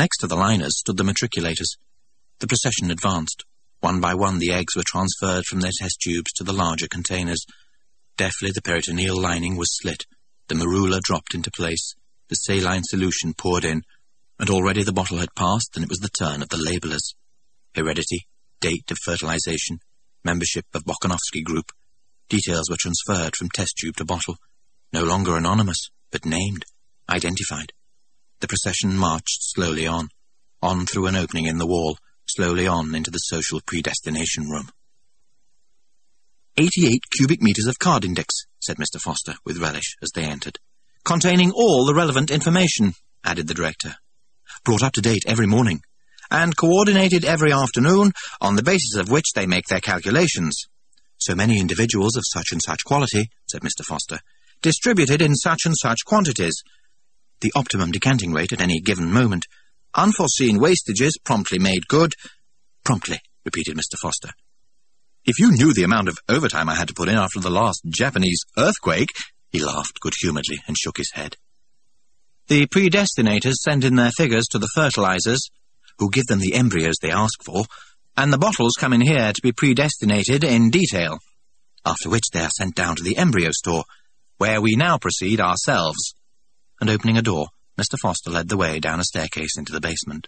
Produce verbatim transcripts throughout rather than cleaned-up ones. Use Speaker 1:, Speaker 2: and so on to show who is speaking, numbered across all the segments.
Speaker 1: Next to the liners stood the matriculators. The procession advanced. One by one the eggs were transferred from their test tubes to the larger containers. Deftly the peritoneal lining was slit, the marula dropped into place, the saline solution poured in, and already the bottle had passed, and it was the turn of the labellers. Heredity, date of fertilization, membership of Bokanovsky group. Details were transferred from test tube to bottle, no longer anonymous, but named, identified. The procession marched slowly on, on through an opening in the wall, slowly on into the social predestination room. Eighty-eight cubic metres of card index, said Mister Foster with relish as they entered. Containing all the relevant information, added the director. Brought up to date every morning, and coordinated every afternoon, on the basis of which they make their calculations. So many individuals of such and such quality, said Mister Foster, distributed in such and such quantities. The optimum decanting rate at any given moment. Unforeseen wastages promptly made good. Promptly, repeated Mister Foster. If you knew the amount of overtime I had to put in after the last Japanese earthquake, he laughed good-humouredly and shook his head. The predestinators send in their figures to the fertilizers, who give them the embryos they ask for, and the bottles come in here to be predestinated in detail, after which they are sent down to the embryo store, where we now proceed ourselves. And opening a door, Mister Foster led the way down a staircase into the basement.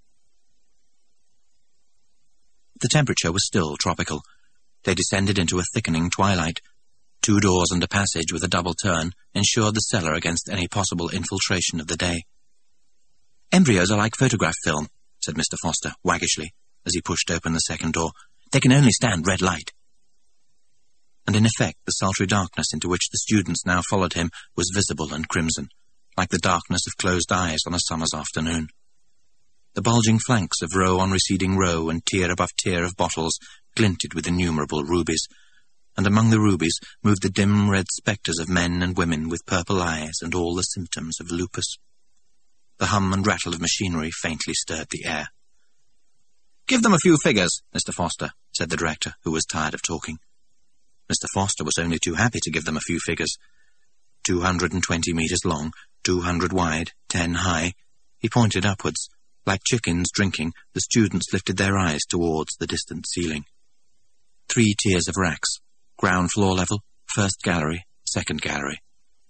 Speaker 1: The temperature was still tropical. They descended into a thickening twilight. Two doors and a passage with a double turn ensured the cellar against any possible infiltration of the day. Embryos are like photograph film, said Mister Foster waggishly, as he pushed open the second door. They can only stand red light. And in effect the sultry darkness into which the students now followed him was visible and crimson, like the darkness of closed eyes on a summer's afternoon. The bulging flanks of row on receding row and tier above tier of bottles glinted with innumerable rubies, and among the rubies moved the dim red spectres of men and women with purple eyes and all the symptoms of lupus. The hum and rattle of machinery faintly stirred the air. "Give them a few figures, Mister Foster," said the director, who was tired of talking. Mister Foster was only too happy to give them a few figures. Two hundred and twenty metres long, two hundred wide, ten high. He pointed upwards. Like chickens drinking, the students lifted their eyes towards the distant ceiling. Three tiers of racks. Ground floor level, first gallery, second gallery.